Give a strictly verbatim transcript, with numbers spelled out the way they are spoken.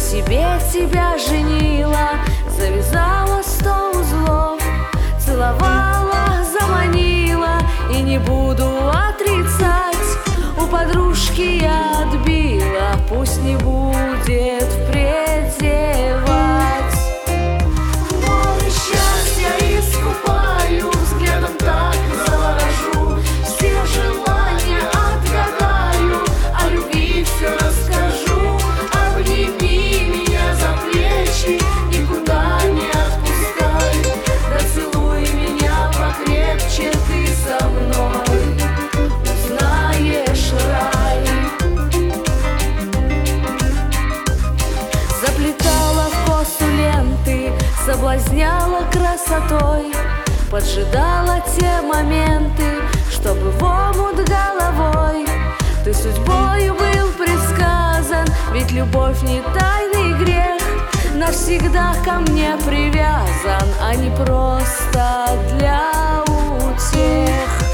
себе тебя женила, завязала сто узлов, целовала, заманила, и не буду отрицать, у подружки я отбила, пусть не будет впредь зевать. В море счастья искупаю, взглядом так заворожу, все желания отгадаю, о любви все расскажу. Обними меня за плечи, никуда не отпускай, да целуй меня покрепче, ты со мной узнаешь рай. Заплетала в косу ленты, соблазняла красотой, поджидала те моменты, чтобы в омут головой. Ты судьбою был предсказан, ведь любовь не тайный грех, навсегда ко мне привязан, а не просто для утех.